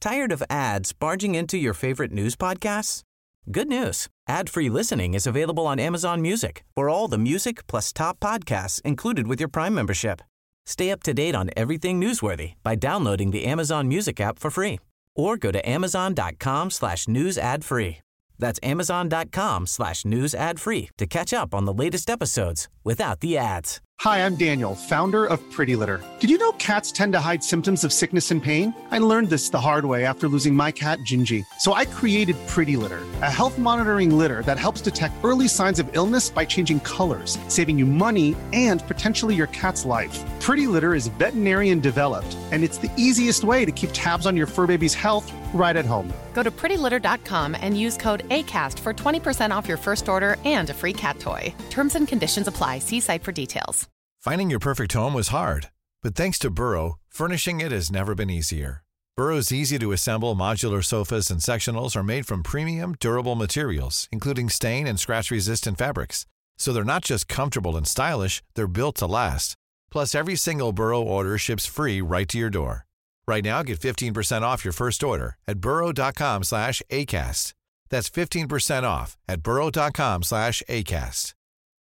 Tired of ads barging into your favorite news podcasts? Good news. Ad-free listening is available on Amazon Music for all the music plus top podcasts included with your Prime membership. Stay up to date on everything newsworthy by downloading the Amazon Music app for free or go to amazon.com/news ad free. That's amazon.com/news ad free to catch up on the latest episodes without the ads. Hi, I'm Daniel, founder of Pretty Litter. Did you know cats tend to hide symptoms of sickness and pain? I learned this the hard way after losing my cat, Gingy. So I created Pretty Litter, a health monitoring litter that helps detect early signs of illness by changing colors, saving you money and potentially your cat's life. Pretty Litter is veterinarian developed, and it's the easiest way to keep tabs on your fur baby's health right at home. Go to prettylitter.com and use code ACAST for 20% off your first order and a free cat toy. Terms and conditions apply. See site for details. Finding your perfect home was hard, but thanks to Burrow, furnishing it has never been easier. Burrow's easy-to-assemble modular sofas and sectionals are made from premium, durable materials, including stain and scratch-resistant fabrics. So they're not just comfortable and stylish, they're built to last. Plus, every single Burrow order ships free right to your door. Right now, get 15% off your first order at burrow.com/ACAST. That's 15% off at burrow.com/ACAST.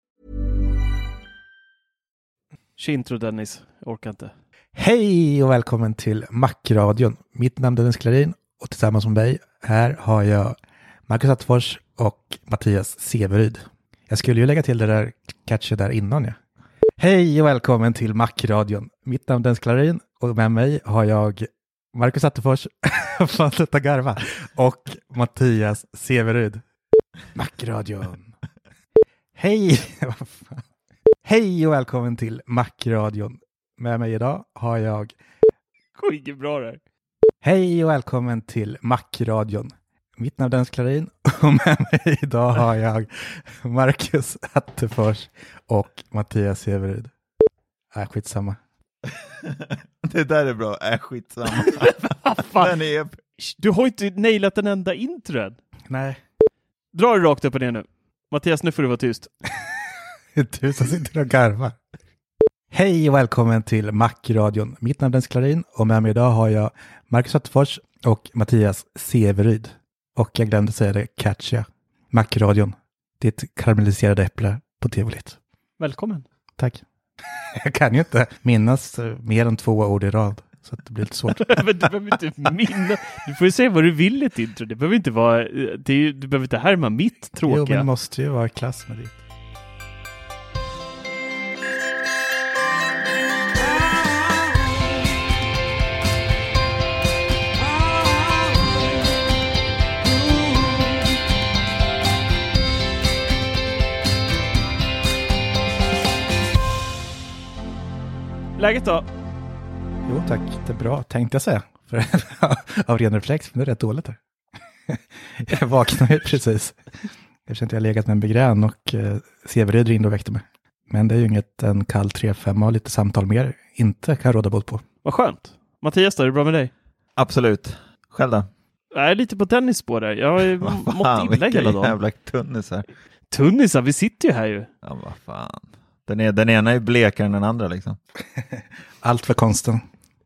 Intro Dennis, jag orkar inte. Hej och välkommen till Macradion. Mitt namn är Dennis Klarin och tillsammans med mig här har jag Marcus Attefors och Mattias Severyd. Jag skulle ju lägga till det där catchet där innan. Ja. Hej och välkommen till Macradion. Mitt namn är Dennis Klarin och med mig har jag Marcus Attefors garva och Mattias Severyd. Macradion. Hej! Hej och välkommen till Macradion. Med mig idag har jag... Går inget bra där. Hej och välkommen till Macradion. Mitt namn är Dennis Klarin och med mig idag har jag Marcus Attefors och Mattias Severyd. Skitsamma. Det där är bra. Skitsamma. Den är... Du har inte nailat en enda intro. Nej. Dra det rakt upp och ner nu. Mattias, nu får du vara tyst. Du som sitter och garvar. Hej och välkommen till Macradion. Mitt namn är Dennis Klarin och med mig idag har jag Marcus Attefors och Mattias Severyd. Och jag glömde säga det catchiga. Macradion. Ditt karamelliserade äpple på Tivolit. Välkommen. Tack. Jag kan ju inte minnas mer än 2 ord i rad. Så att det blir lite svårt. Men du behöver inte minnas. Du får ju säga vad du vill i ett intro. Det behöver inte vara... du behöver inte härma mitt tråkiga. Jo, men det måste ju vara i klass med det. Läget då? Jo tack, det är bra tänkte jag säga. För, av ren reflex, men det är rätt dåligt här. Jag vaknade ju precis. Jag kände att jag legat med en migrän och Severyd ringde och väckte mig. Men det är ju inget en kall 3-5 och lite samtal mer inte kan råda bort på. Vad skönt. Mattias då, är det bra med dig? Absolut. Själv då? Jag är lite på tennisspår där. Jag har mått inlägg hela dagen. Jävla tunnisar. Tunnisar, vi sitter ju här ju. Ja, vad fan. Den ena är blekare än den andra liksom. Allt för konsten.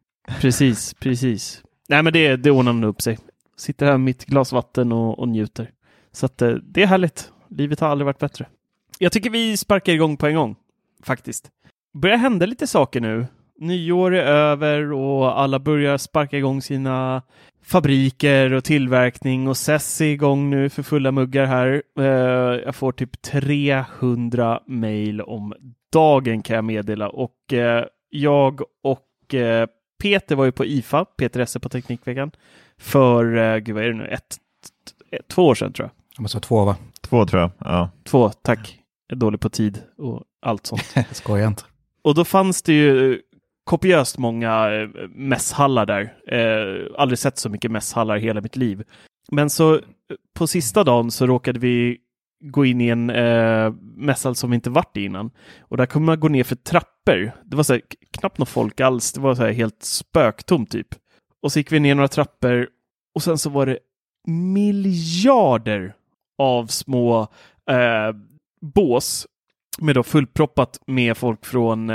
Precis. Nej men det ordnar nog upp sig. Sitter här med mitt glas vatten och njuter. Så att det är härligt. Livet har aldrig varit bättre. Jag tycker vi sparkar igång på en gång. Faktiskt. Börjar hända lite saker nu. Nyår är över och alla börjar sparka igång sina fabriker och tillverkning och SES är igång nu för fulla muggar här. Jag får typ 300 mejl om dagen kan jag meddela och jag och Peter var ju på IFA, Peter Esse på Teknikveckan för, gud vad är det nu, 2 år sedan tror jag. Det måste vara 2 va? 2 tror jag, ja. 2, tack. Jag är dålig på tid och allt sånt. Skojar inte. Och då fanns det ju kopiöst många mässhallar där. Aldrig sett så mycket mässhallar i hela mitt liv. Men så på sista dagen så råkade vi gå in i en mässhall som vi inte varit i innan. Och där kunde man gå ner för trappor. Det var så här, knappt någon folk alls. Det var så här helt spöktomt typ. Och så gick vi ner några trappor och sen så var det miljarder av små bås med då fullproppat med folk från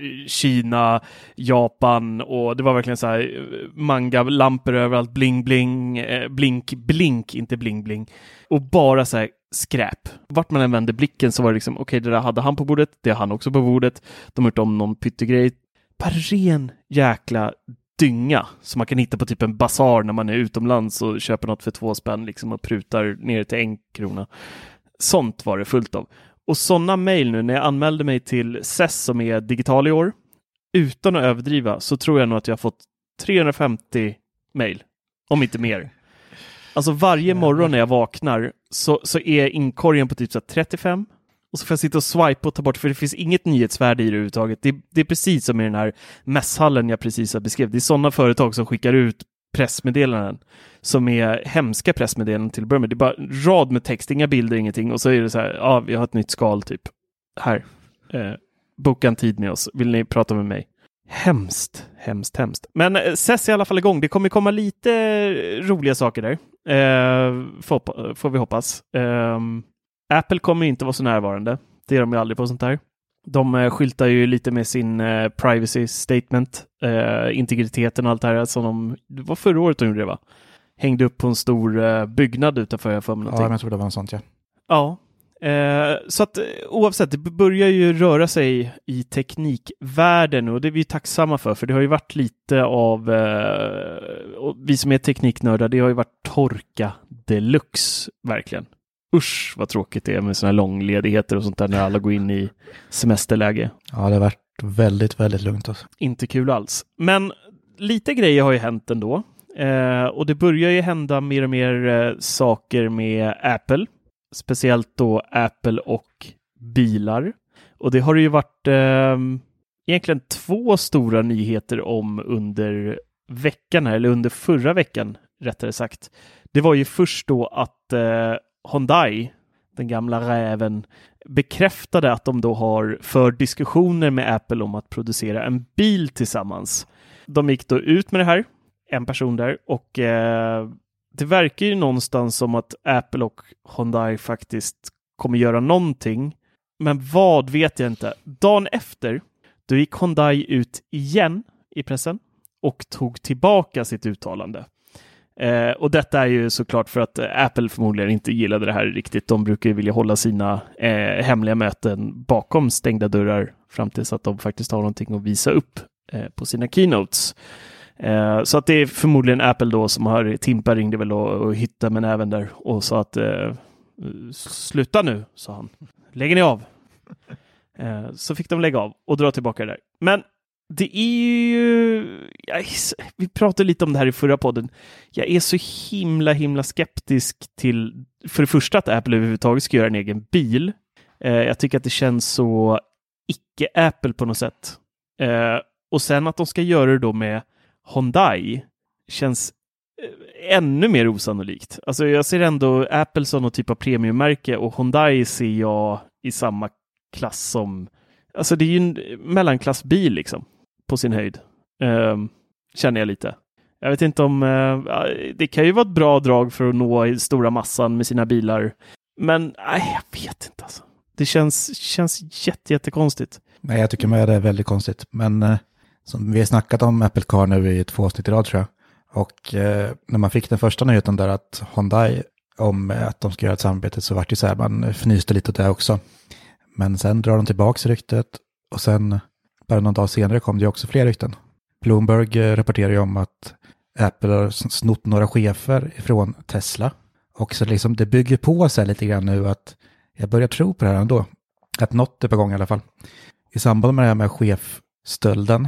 Kina, Japan, och det var verkligen så här manga-lampor överallt, bling bling, blink blink, inte bling bling, och bara så här skräp. Vart man än vände blicken så var det liksom, okej, det där hade han på bordet, det har han också på bordet, de har gjort om någon pyttegrej. Bara ren jäkla dynga som man kan hitta på typ en basar när man är utomlands och köper något för 2 spänn liksom och prutar ner till 1 krona. Sånt var det fullt av. Och sådana mejl nu, när jag anmälde mig till SES som är digital i år, utan att överdriva, så tror jag nog att jag har fått 350 mejl, om inte mer. Alltså varje morgon när jag vaknar så är inkorgen på typ så 35, och så får jag sitta och swipa och ta bort, för det finns inget nyhetsvärde i det överhuvudtaget. Det är precis som i den här mässhallen jag precis har beskrivit. Det är sådana företag som skickar ut pressmeddelanden som är hemska pressmeddelanden till början. Det är bara rad med text, inga bilder, ingenting. Och så är det så här, ja, vi har ett nytt skal typ. Här, boka en tid med oss. Vill ni prata med mig? Hemskt. Men SES i alla fall igång. Det kommer komma lite roliga saker där. Får vi hoppas. Apple kommer inte vara så närvarande. Det är de ju aldrig på sånt här. De skyltar ju lite med sin privacy statement, integriteten och allt det här som det var förra året de gjorde det, va? Hängde upp på en stor byggnad utanför, jag för mig någonting. Ja, men jag tror det var en sånt, ja. Ja, så att oavsett, det börjar ju röra sig i teknikvärlden, och det är vi tacksamma för det har ju varit lite av, och vi som är tekniknördar, det har ju varit torka deluxe, verkligen. Usch, vad tråkigt det är med såna här långledigheter och sånt där när alla går in i semesterläge. Ja, det har varit väldigt, väldigt lugnt. Alltså. Inte kul alls. Men lite grejer har ju hänt ändå. Och det börjar ju hända mer och mer saker med Apple. Speciellt då Apple och bilar. Och det har ju varit egentligen 2 stora nyheter om under veckan här, eller under förra veckan rättare sagt. Det var ju först då att Hyundai, den gamla räven, bekräftade att de då har för diskussioner med Apple om att producera en bil tillsammans. De gick då ut med det här, en person där, och det verkar ju någonstans som att Apple och Hyundai faktiskt kommer göra någonting, men vad vet jag inte. Dagen efter, då gick Hyundai ut igen i pressen och tog tillbaka sitt uttalande. Och detta är ju såklart för att Apple förmodligen inte gillade det här riktigt. De brukar ju vilja hålla sina hemliga möten bakom stängda dörrar fram tills att de faktiskt har någonting att visa upp på sina keynotes. Så att det är förmodligen Apple då som har, Timpa ringde väl och hittade men även där och sa att sluta nu, sa han. Lägger ni av? Så fick de lägga av och dra tillbaka det där. Men det är ju... vi pratade lite om det här i förra podden. Jag är så himla skeptisk till, för det första, att Apple överhuvudtaget ska göra en egen bil. Jag tycker att det känns så icke-Apple på något sätt. Och sen att de ska göra det då med Hyundai känns ännu mer osannolikt. Alltså jag ser ändå Apple som någon typ av premiummärke, och Hyundai ser jag i samma klass som... Alltså det är ju en mellanklassbil liksom, på sin höjd. Känner jag lite. Jag vet inte om... det kan ju vara ett bra drag för att nå i stora massan med sina bilar. Men nej, jag vet inte alltså. Det känns jättekonstigt. Nej, jag tycker med det är väldigt konstigt. Men som vi har snackat om Apple Car nu i 2 avsnitt i rad, tror jag. Och när man fick den första nyheten där att Hyundai, om att de ska göra ett samarbete, så var det så här, man fnyste lite åt det också. Men sen drar de tillbaka ryktet, och sen bara någon dag senare kom det också fler rykten. Bloomberg rapporterar ju om att Apple har snott några chefer från Tesla. Och så liksom det bygger på sig lite grann nu att jag börjar tro på det här ändå. Att något är på gång i alla fall. I samband med det här med chefstölden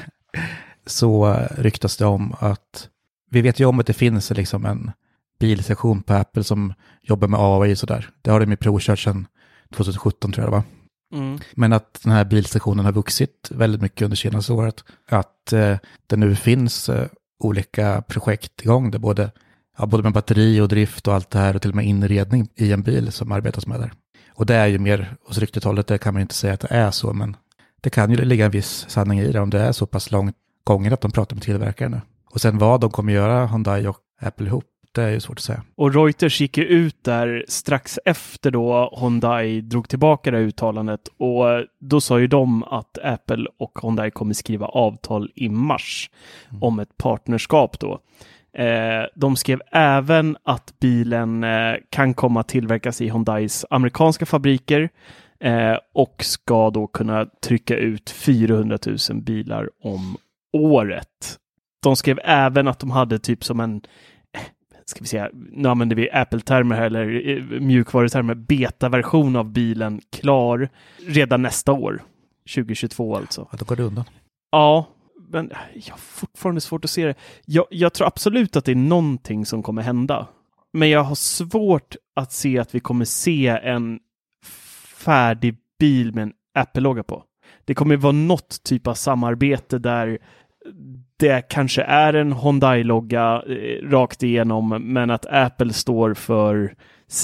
så ryktas det om att vi vet ju om att det finns liksom en bilsektion på Apple som jobbar med AI och sådär. Det har de ju provkört sedan 2017 tror jag det var. Mm. Men att den här bilsektionen har vuxit väldigt mycket under senaste året. Att det nu finns olika projekt igång där både med batteri och drift och allt det här, och till och med inredning i en bil som arbetas med där. Och det är ju mer, hos ryktet hållet, det kan man ju inte säga att det är så, men det kan ju ligga en viss sanning i det om det är så pass långt gånger att de pratar med tillverkare nu. Och sen vad de kommer göra, Hyundai och Apple ihop, Det är ju svårt att säga. Och Reuters gick ju ut där strax efter då Hyundai drog tillbaka det här uttalandet, och då sa ju de att Apple och Hyundai kommer skriva avtal i mars om ett partnerskap då. De skrev även att bilen kan komma att tillverkas i Hyundais amerikanska fabriker och ska då kunna trycka ut 400 000 bilar om året. De skrev även att de hade typ som en, ska vi säga, nu använder vi Apple-termer här, eller mjukvarutermer, beta-version av bilen klar redan nästa år, 2022 alltså. Ja, då går det undan. Ja, men jag har fortfarande svårt att se det. Jag tror absolut att det är någonting som kommer hända. Men jag har svårt att se att vi kommer se en färdig bil med en Apple-logga på. Det kommer vara något typ av samarbete där det kanske är en Hyundai-logga rakt igenom, men att Apple står för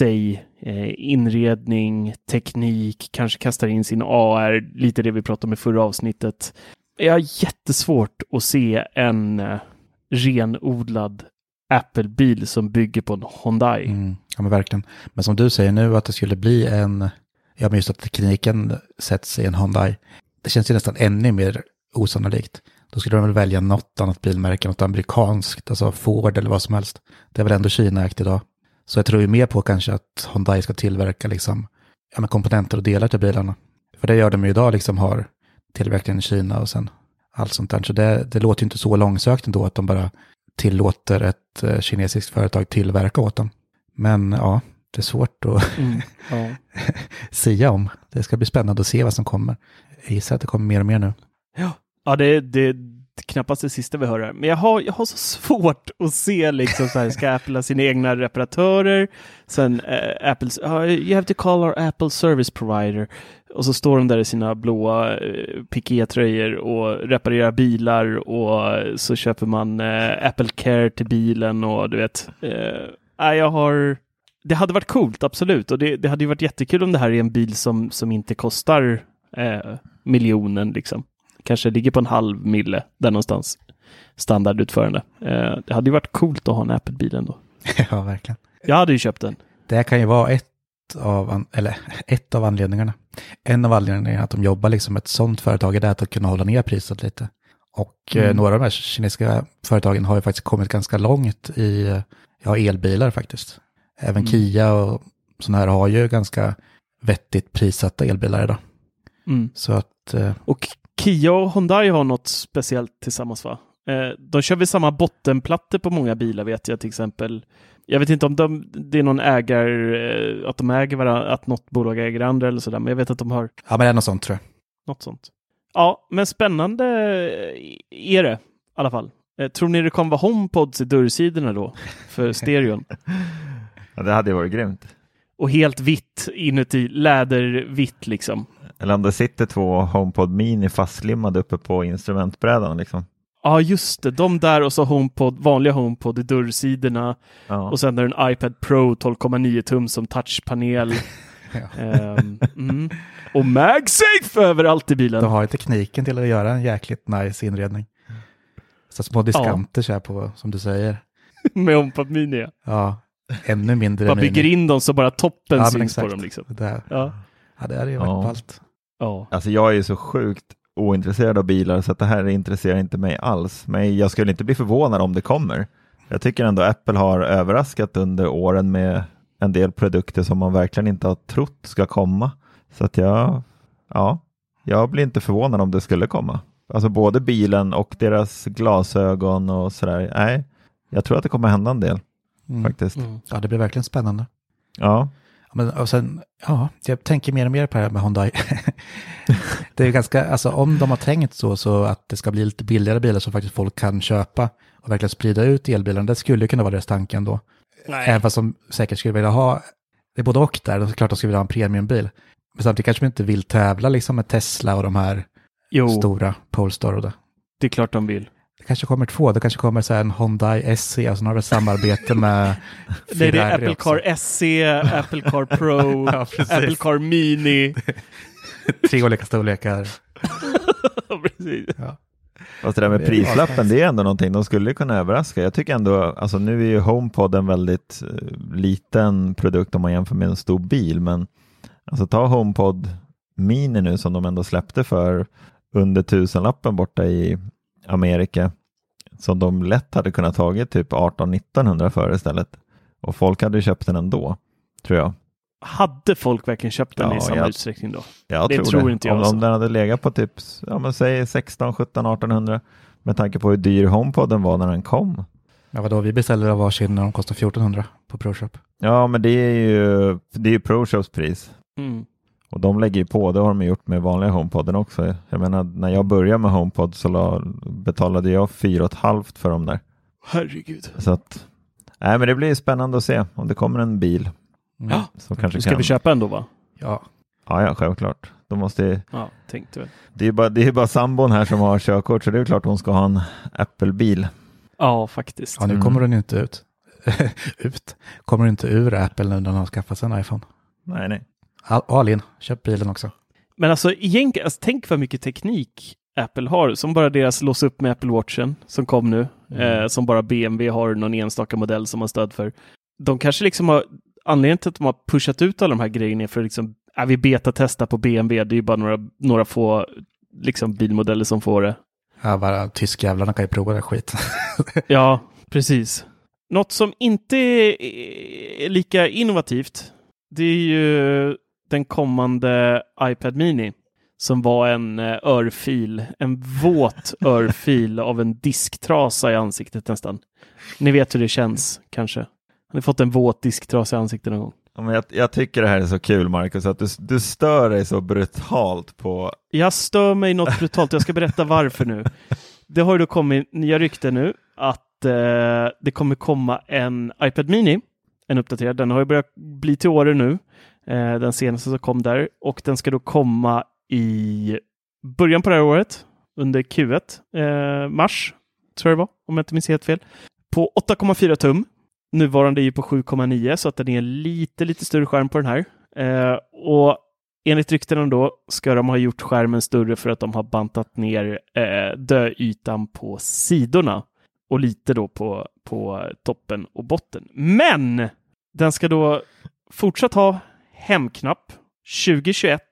inredning, teknik, kanske kastar in sin AR, lite det vi pratade om i förra avsnittet. Jag har jättesvårt att se en renodlad Apple-bil som bygger på en Hyundai. Ja, men verkligen. Men som du säger nu, att det skulle bli men just att tekniken sätts i en Hyundai, det känns ju nästan ännu mer osannolikt. Då skulle de väl välja något annat bilmärke, något amerikanskt, alltså Ford eller vad som helst. Det är väl ändå Kina-ägt idag. Så jag tror ju mer på kanske att Hyundai ska tillverka liksom, komponenter och delar till bilarna. För det gör de ju idag, liksom har tillverkningen i Kina och sen allt sånt där. Så det låter ju inte så långsökt ändå att de bara tillåter ett kinesiskt företag tillverka åt dem. Men ja, det är svårt att sia om. Det ska bli spännande att se vad som kommer. Jag gissar att det kommer mer och mer nu. Ja, det är knappast det sista vi hör här. Men jag har så svårt att se liksom så här, ska Apple ha sina egna reparatörer? Sen you have to call our Apple service provider. Och så står de där i sina blåa pikétröjor och reparerar bilar, och så köper man Apple Care till bilen, och du vet. Det hade varit coolt, absolut. Och det hade ju varit jättekul om det här är en bil som inte kostar miljonen liksom. Kanske ligger på 500 000 där någonstans. Standardutförande. Det hade ju varit coolt att ha en Apple-bil ändå. Ja, verkligen. Jag hade ju köpt den. Det kan ju vara ett av anledningarna. En av anledningarna att de jobbar liksom ett sånt företag är det att kunna hålla ner priset lite. Och några av de här kinesiska företagen har ju faktiskt kommit ganska långt i elbilar faktiskt. Även Kia och sådana här har ju ganska vettigt prissatta elbilar idag. Så att... Och Kia och Hyundai har något speciellt tillsammans, va? De kör väl samma bottenplattor på många bilar, vet jag till exempel. Jag vet inte om det är någon ägare, att de äger varandra, att något bolag äger andra eller sådär, men jag vet att de har... Ja, men det är något sånt, tror jag. Något sånt. Ja, men spännande är det i alla fall. Tror ni det kommer vara HomePods i dörrsidorna då för stereon? Ja, det hade ju varit grymt. Och helt vitt inuti, lädervitt liksom. Eller om det sitter 2 HomePod Mini fastlimmade uppe på instrumentbrädan liksom. Ja, just det. De där och så vanliga HomePod i dörrsidorna. Ja. Och sen är det en iPad Pro 12,9 tum som touchpanel. Och MagSafe överallt i bilen. De har ju tekniken till att göra en jäkligt nice inredning. Så små diskanter så här på, som du säger. Med HomePod Mini. Ja, ännu mindre. Man bygger in dem så bara toppen syns på dem liksom. Ja, det är ju varit på allt. Ja. Alltså jag är ju så sjukt ointresserad av bilar så att det här intresserar inte mig alls. Men jag skulle inte bli förvånad om det kommer. Jag tycker ändå Apple har överraskat under åren med en del produkter som man verkligen inte har trott ska komma. Så att jag blir inte förvånad om det skulle komma. Alltså både bilen och deras glasögon och sådär. Nej, jag tror att det kommer hända en del faktiskt. Ja, det blir verkligen spännande. Ja. Men, och sen, jag tänker mer och mer på det här med Hyundai. Det är ganska, alltså om de har tänkt så att det ska bli lite billigare bilar som faktiskt folk kan köpa och verkligen sprida ut elbilarna, det skulle kunna vara deras tanken då. Även fast de säkert skulle vilja ha, det är både och där, det är klart de skulle vilja ha en premiumbil. Men samtidigt kanske de inte vill tävla liksom med Tesla och de här stora Polestar och det. Det är klart de vill. Det kanske kommer 2, det kanske kommer så här en Hyundai SE, alltså några samarbete med det är Apple Car SE, Apple Car Pro, Apple Car Mini. 3 olika storlekar. Precis. Ja. Fast det där med prislappen, det är ändå någonting de skulle kunna överraska. Jag tycker ändå, alltså nu är ju HomePod en väldigt liten produkt om man jämför med en stor bil, men alltså ta HomePod Mini nu som de ändå släppte för under 1000-lappen borta i Amerika, som de lätt hade kunnat tagit typ 1800-1900 för istället. Och folk hade köpt den ändå, tror jag. Hade folk verkligen köpt den i samma utsträckning då? Jag det tror inte jag. Om den hade legat på typ, ja men säg 16, 17, 1800 med tanke på hur dyr HomePoden var när den kom. Ja, vadå? Vi beställde varsin när de kostar 1400 på ProShop. Ja, men det är ju ProShops pris. Mm. Och de lägger ju på, det har de gjort med vanliga HomePoden också. Jag menar, när jag började med HomePod så betalade jag 4,5 för dem där. Herregud. Så att, nej men det blir spännande att se om det kommer en bil. Ja, så kanske ska vi köpa ändå va? Ja. Ja, självklart. De måste. Ja, tänkte väl. Det är bara sambon här som har körkort, så det är klart hon ska ha en Apple-bil. Ja, faktiskt. Ja, nu kommer den inte ut. Kommer inte ur Apple nu när den har skaffat sig en iPhone. Nej. Alin, köp bilen också. Men alltså, egentligen, tänk vad mycket teknik Apple har, som bara deras lås upp med Apple Watchen som kom nu, som bara BMW har någon enstaka modell som har stöd för. De kanske liksom har, anledningen till att de har pushat ut alla de här grejerna för liksom, vi beta-testa på BMW, det är ju bara några få liksom bilmodeller som får det. Ja, bara tyskjävlarna kan ju prova det skit. Ja, precis. Något som inte är lika innovativt, det är ju den kommande iPad Mini som var en örfil, en våt örfil av en disktrasa i ansiktet nästan. Ni vet hur det känns kanske. Har ni fått en våt disktrasa i ansiktet någon gång? Ja, men jag tycker det här är så kul, Marcus, att du stör dig så brutalt på... Jag stör mig något brutalt, jag ska berätta varför nu. Det har ju då kommit nya rykten nu att det kommer komma en iPad Mini, en uppdaterad. Den har ju börjat bli till åren nu. Den senaste som kom där. Och den ska då komma i början på det här året. Under Q1. Mars, tror jag det var. Om jag inte minns helt fel. På 8,4 tum. Nuvarande är ju på 7,9. Så att den är en lite större skärm på den här. Och enligt ryktena då ska de ha gjort skärmen större för att de har bantat ner döytan på sidorna. Och lite då på toppen och botten. Men den ska då fortsatt ha hemknapp 2021.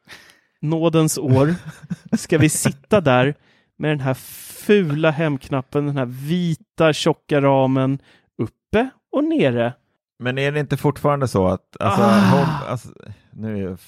Nådens år. Ska vi sitta där med den här fula hemknappen, den här vita tjocka ramen uppe och nere. Men är det inte fortfarande så att nu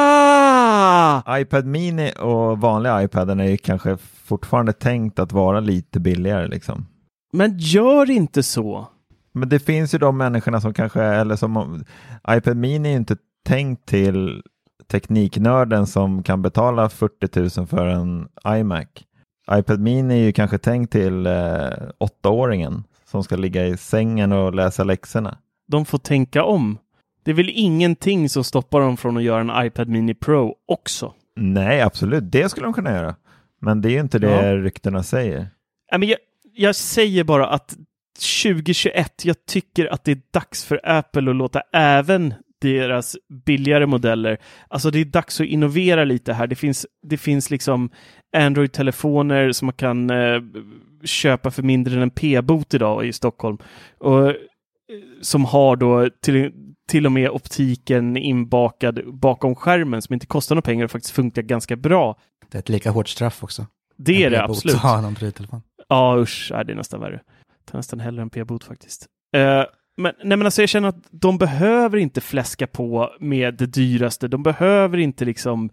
är iPad Mini och vanliga iPaden är ju kanske fortfarande tänkt att vara lite billigare liksom. Men gör inte så. Men det finns ju de människorna som kanske, eller som iPad Mini är inte tänkt till tekniknörden som kan betala 40 000 för en iMac. iPad Mini är ju kanske tänkt till 8-åringen som ska ligga i sängen och läsa läxorna. De får tänka om. Det är väl ingenting som stoppar dem från att göra en iPad Mini Pro också? Nej, absolut. Det skulle de kunna göra. Men det är ju inte det ryktena säger. Men jag säger bara att 2021, jag tycker att det är dags för Apple att låta även deras billigare modeller, alltså det är dags att innovera lite här. Det finns liksom Android-telefoner som man kan köpa för mindre än en p-bot idag i Stockholm. Och som har då till och med optiken inbakad bakom skärmen som inte kostar några pengar och faktiskt funkar ganska bra. Det är ett lika hårt straff också. Det är det absolut. Ha en Android-telefon. Ja, usch, det är nästan värre. Det är nästan hellre en p-bot faktiskt. Men alltså jag känner att de behöver inte fläska på med det dyraste. De behöver inte liksom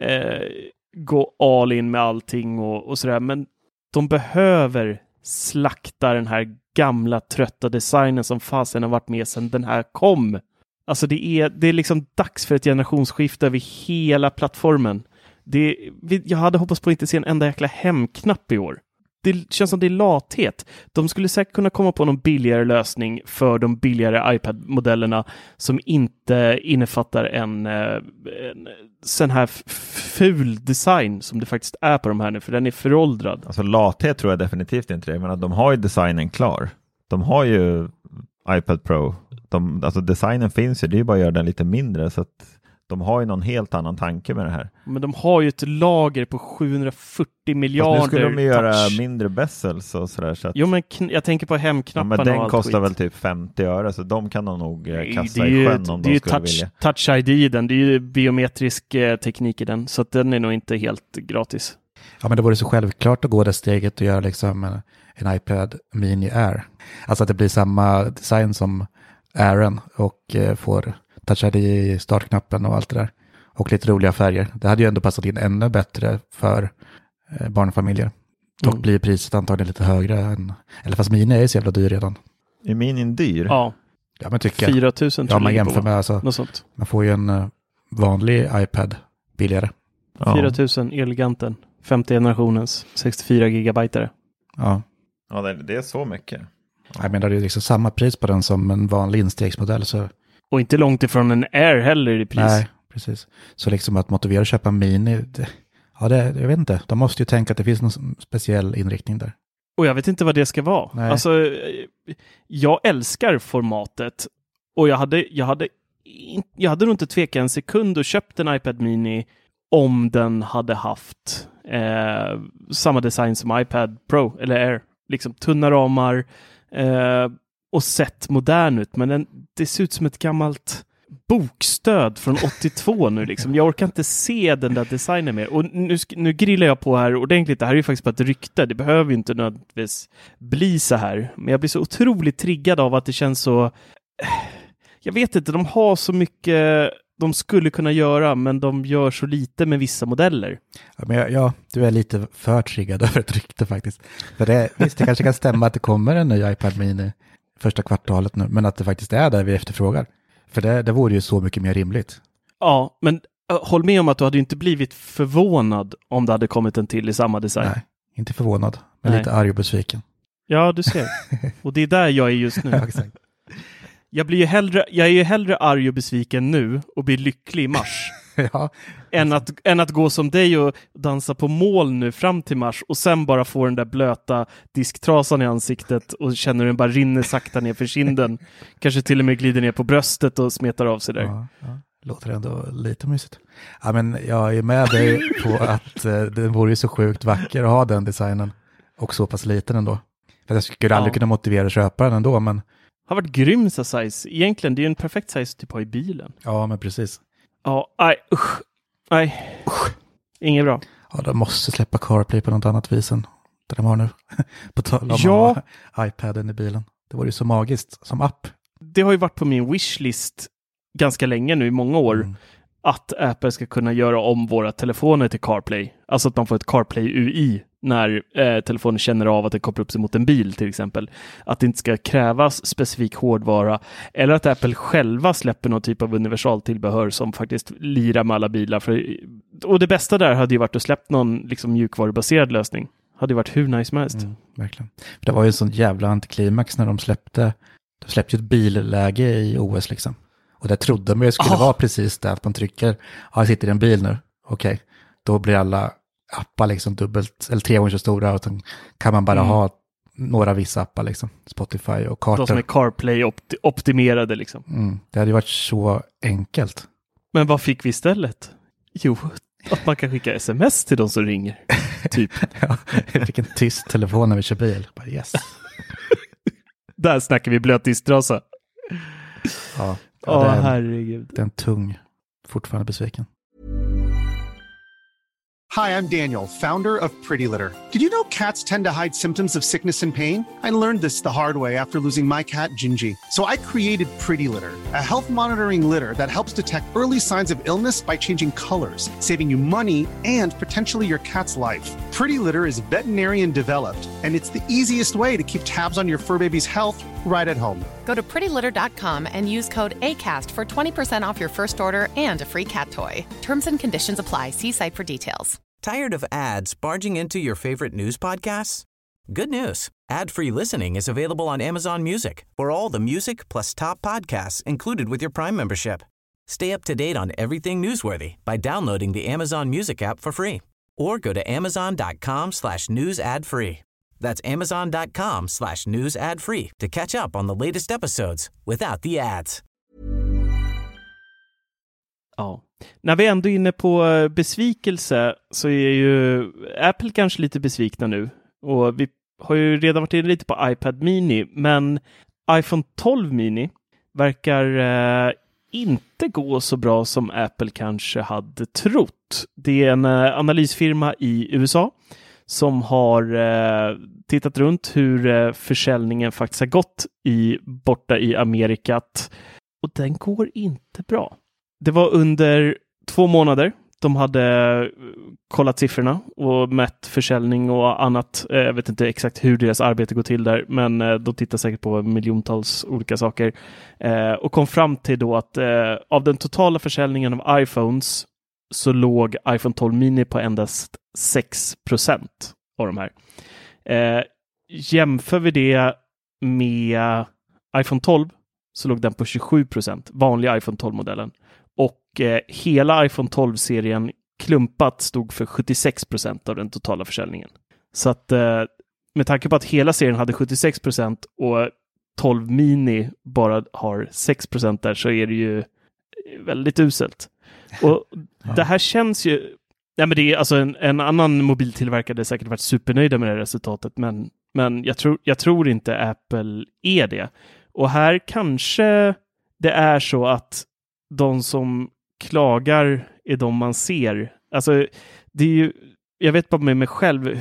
gå all in med allting och sådär. Men de behöver slakta den här gamla trötta designen som fasen har varit med sedan den här kom. Alltså det är liksom dags för ett generationsskifte över hela plattformen. Jag hade hoppats på att inte se en enda jäkla hemknapp i år. Det känns som det är lathet. De skulle säkert kunna komma på någon billigare lösning för de billigare iPad-modellerna som inte innefattar en sån här ful design som det faktiskt är på de här nu, för den är föråldrad. Alltså lathet tror jag definitivt inte det, men de har ju designen klar. De har ju iPad Pro. Alltså designen finns ju, det är ju bara att göra den lite mindre så att De har ju någon helt annan tanke med det här. Men de har ju ett lager på 740 miljarder. Fast nu skulle de ju göra touch. Mindre bezels och sådär. Så att, Jo, men jag tänker på hemknapparna men den och allt kostar skit. väl typ 50 öre, så de kan de nog kasta Det är i ju- sjön om det är de ju skulle vilja. touch ID i den. Det är ju biometrisk teknik i den. Så att den är nog inte helt gratis. Ja, men det vore så självklart att gå det steget och göra liksom en iPad Mini Air. Alltså att det blir samma design som Airen och får Touch ID i startknappen och allt det där. Och lite roliga färger. Det hade ju ändå passat in ännu bättre för barnfamiljer. Dock blir priset antagligen lite högre än, eller fast Mini är ju så jävla dyr redan. Är Minin dyr? Ja, Ja, men tycker 4 000 tror ja, jag man ligger jämför på. med alltså, Något sånt. man får ju en vanlig iPad billigare. Ja. 4 000 Eleganten. 50 generationens 64 gigabyte. Ja, Ja, det är så mycket. jag menar det är liksom samma pris på den som en vanlig instegsmodell. Så Och inte långt ifrån en Air heller i pris. nej, precis. Så liksom att motivera att köpa Mini, jag vet inte. De måste ju tänka att det finns någon speciell inriktning där. Och jag vet inte vad det ska vara. Nej. Alltså, jag älskar formatet. Och jag hade nog inte tvekat en sekund och köpt en iPad Mini om den hade haft samma design som iPad Pro eller Air. Liksom tunna ramar och sett modern ut. Men det ser ut som ett gammalt bokstöd från 82 nu liksom. Jag orkar inte se den där designen mer. Och nu grillar jag på här ordentligt. Det här är ju faktiskt bara ett rykte. Det behöver ju inte nödvändigtvis bli så här. Men jag blir så otroligt triggad av att det känns så... Jag vet inte, de har så mycket de skulle kunna göra, men de gör så lite med vissa modeller. Ja, men du är lite för triggad över ett rykte faktiskt. För visst, det kanske kan stämma att det kommer en ny iPad Mini första kvartalet nu, men att det faktiskt är där vi efterfrågar. För det vore ju så mycket mer rimligt. Ja, men håll med om att du hade inte blivit förvånad om det hade kommit en till i samma design. Nej, inte förvånad, men Nej. lite arg och besviken. Ja, du ser. Och det är där jag är just nu. Ja, exakt. Jag är ju hellre arg och besviken nu och blir lycklig i mars. Ja, än att gå som dig och dansa på mål nu fram till mars och sen bara få den där blöta disktrasan i ansiktet och känner hur den bara rinner sakta ner för kinden. Kanske till och med glider ner på bröstet och smetar av sig där. ja. Låter ändå lite mysigt. Ja, men jag är med dig på att den vore ju så sjukt vacker att ha den designen och så pass liten ändå. För jag skulle aldrig kunna motivera att köpa den ändå, men... Har varit grym så size. Egentligen, det är ju en perfekt size typ ha i bilen. Ja, men precis. Ja, usch. Nej, inget bra. Ja, de måste släppa CarPlay på något annat vis än det de har nu. På tal om Ja. att ha iPaden i bilen. Det vore ju så magiskt som app. Det har ju varit på min wishlist ganska länge nu, i många år, att Apple ska kunna göra om våra telefoner till CarPlay. Alltså att man får ett CarPlay UI när telefonen känner av att det kopplar upp sig mot en bil till exempel. Att det inte ska krävas specifik hårdvara, eller att Apple själva släpper någon typ av universaltillbehör som faktiskt lirar med alla bilar. Och det bästa där hade ju varit att släppa någon liksom mjukvarubaserad lösning. Hade ju varit hur nice som helst. Verkligen. För det var ju en sån jävla antiklimax när de släppte ju ett billäge i OS liksom. Och det trodde man ju skulle vara precis det att man trycker, jag sitter i en bil nu, okej. Då blir alla appar liksom dubbelt, eller 3 gånger så stora, och så kan man bara ha några vissa appar liksom, Spotify och kartor. De som är CarPlay optimerade liksom. Det hade ju varit så enkelt. Men vad fick vi istället? Jo, att man kan skicka sms till de som ringer. Typ. Ja, jag fick en tyst telefon när vi kör bil. Bara, yes. Där snackar vi blötdisktrasa. Ja, Herregud. det är en tung, fortfarande besviken. Hi, I'm Daniel, founder of Pretty Litter. Did you know cats tend to hide symptoms of sickness and pain? I learned this the hard way after losing my cat, Gingy. So I created Pretty Litter, a health monitoring litter that helps detect early signs of illness by changing colors, saving you money and potentially your cat's life. Pretty Litter is veterinarian developed, and it's the easiest way to keep tabs on your fur baby's health right at home. Go to prettylitter.com and use code ACAST for 20% off your first order and a free cat toy. Terms and conditions apply. See site for details. Tired of ads barging into your favorite news podcasts? Good news. Ad-free listening is available on Amazon Music for all the music plus top podcasts included with your Prime membership. Stay up to date on everything newsworthy by downloading the Amazon Music app for free or go to amazon.com/news ad free. That's amazon.com/news ad free to catch up on the latest episodes without the ads. Ja, När vi ändå är inne på besvikelse så är ju Apple kanske lite besvikna nu. Och vi har ju redan varit inne lite på iPad Mini, men iPhone 12 Mini verkar inte gå så bra som Apple kanske hade trott. Det är en analysfirma i USA som har tittat runt hur försäljningen faktiskt har gått borta i Amerikat. Och den går inte bra. Det var under 2 månader. De hade kollat siffrorna och mätt försäljning och annat. Jag vet inte exakt hur deras arbete går till där, men de tittar säkert på miljontals olika saker. Och kom fram till då att av den totala försäljningen av iPhones så låg iPhone 12 Mini på endast 6% av de här. Jämför vi det med iPhone 12 så låg den på 27%, vanliga iPhone 12-modellen. Och hela iPhone 12-serien klumpat stod för 76% av den totala försäljningen. Så att med tanke på att hela serien hade 76% och 12 Mini bara har 6% där, så är det ju väldigt uselt. Och det här känns ju... Nej, men det är alltså en annan mobiltillverkare hade säkert varit supernöjda med det här resultatet, men jag tror inte Apple är det. Och här kanske det är så att de som klagar är de man ser. Alltså, det är ju, jag vet bara med mig själv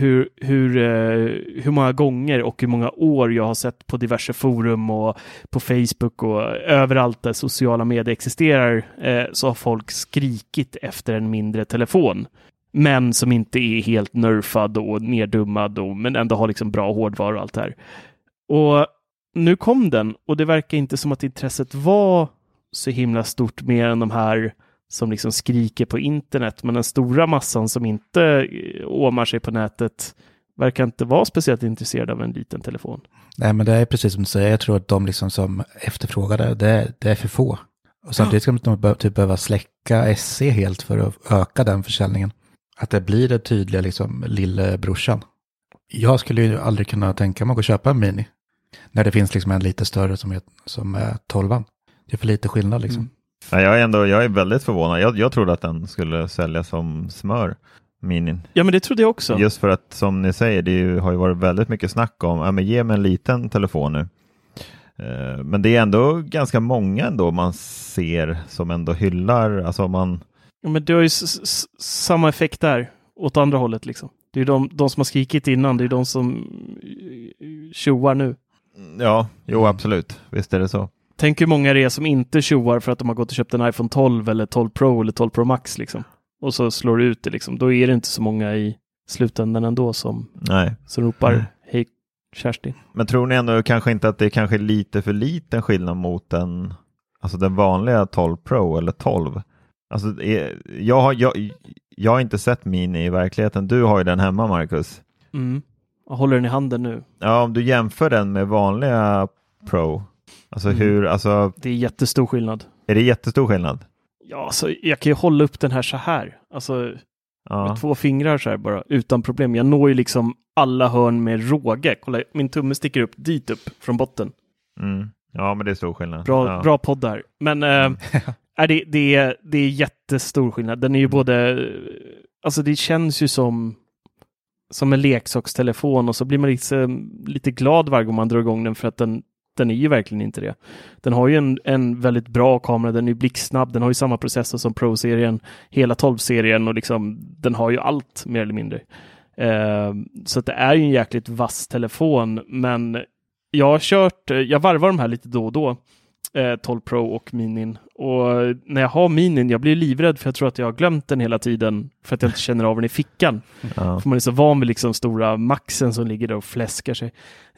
hur många gånger och hur många år jag har sett på diverse forum och på Facebook och överallt där sociala medier existerar, så har folk skrikit efter en mindre telefon. Men som inte är helt nerfad och neddummad men ändå har liksom bra hårdvara och allt det här. Och nu kom den och det verkar inte som att intresset var så himla stort mer än de här som liksom skriker på internet. Men den stora massan som inte åmar sig på nätet verkar inte vara speciellt intresserad av en liten telefon. Nej, men det är precis som du säger. Jag tror att de liksom som efterfrågar det är för få. Och samtidigt ska de typ behöva släcka SE helt för att öka den försäljningen. Att det blir det tydliga liksom lillebrorsan. Jag skulle ju aldrig kunna tänka mig att köpa en Mini. När det finns liksom en lite större som är 12an. Det är för lite skillnad liksom. Mm. Ja, jag är väldigt förvånad. Jag trodde att den skulle säljas som smör, Minin. Ja, men det trodde jag också. Just för att, som ni säger, har ju varit väldigt mycket snack om, men ge mig en liten telefon nu. Men det är ändå ganska många ändå man ser som ändå hyllar, alltså man... Ja, men det har ju samma effekt där, åt andra hållet liksom. Det är ju de som har skrikit innan, det är de som tjoar nu. Ja, jo absolut. Visst är det så. Tänk hur många det är som inte tjoar för att de har gått och köpt en iPhone 12 eller 12 Pro eller 12 Pro Max liksom. Och så slår det ut det liksom. Då är det inte så många i slutändan ändå som ropar hej Kerstin. Men tror ni ändå kanske inte att det är kanske lite för liten skillnad mot den vanliga 12 Pro eller 12? Alltså jag har inte sett Mini i verkligheten. Du har ju den hemma, Marcus. Mm. Jag håller den i handen nu. Ja, om du jämför den med vanliga Pro. Alltså det är jättestor skillnad. Är det jättestor skillnad? Ja, alltså jag kan ju hålla upp den här så här. Alltså med 2 fingrar så här bara, utan problem. Jag når ju liksom alla hörn med råge. Kolla, min tumme sticker upp dit upp från botten. Mm. Ja, men det är stor skillnad. Bra podd där. Men det är jättestor skillnad. Den är ju både... Alltså det känns ju som en leksakstelefon och så blir man lite glad varje gång man drar igång den för att den är ju verkligen inte det. Den har ju en väldigt bra kamera, den är blixtsnabb, den har ju samma processor som Pro-serien, hela 12-serien och liksom, den har ju allt mer eller mindre. Så att det är ju en jäkligt vass telefon, men jag varvar de här lite då och då, 12 Pro och Minin. Och när jag har Minin, jag blir livrädd för jag tror att jag har glömt den hela tiden för att jag inte känner av den i fickan. Ja. För man är så van vid liksom stora Maxen som ligger där och fläskar sig.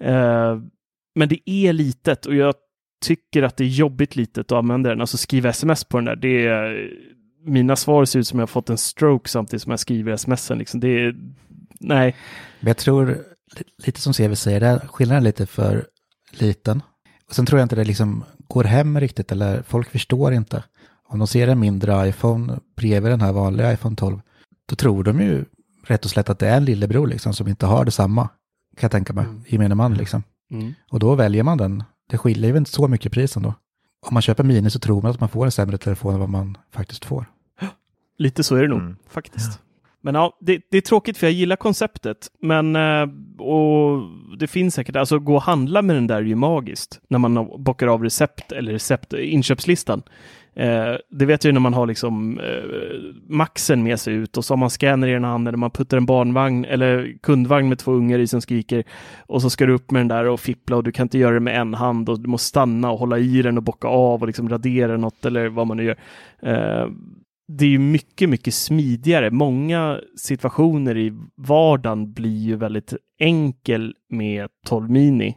Men det är litet och jag tycker att det är jobbigt litet att använda den. Alltså skriva sms på den där. Mina svar ser ut som jag har fått en stroke samtidigt som jag skriver smsen. Liksom. Nej. Men jag tror, lite som CV säger, där skillnaden är lite för liten. Och sen tror jag inte det liksom går hem riktigt, eller folk förstår inte. Om de ser en mindre iPhone bredvid den här vanliga iPhone 12, då tror de ju rätt och slätt att det är en lillebror liksom, som inte har detsamma, kan jag tänka mig, gemene man liksom. Mm. Och då väljer man den. Det skiljer ju inte så mycket pris ändå. Om man köper Mini så tror man att man får en sämre telefon än vad man faktiskt får. Lite så är det nog, faktiskt. Men ja, det är tråkigt för jag gillar konceptet. Men och det finns säkert, alltså gå och handla med den där är ju magiskt. När man bockar av inköpslistan. Det vet jag ju när man har liksom maxen med sig ut och så har man scanner i ena handen när man puttar en barnvagn eller kundvagn med 2 ungar i som skriker och så ska du upp med den där och fippla och du kan inte göra det med en hand och du måste stanna och hålla i den och bocka av och liksom radera något eller vad man nu gör. Det är ju mycket, mycket smidigare. Många situationer i vardagen blir ju väldigt enkel med 12 mini.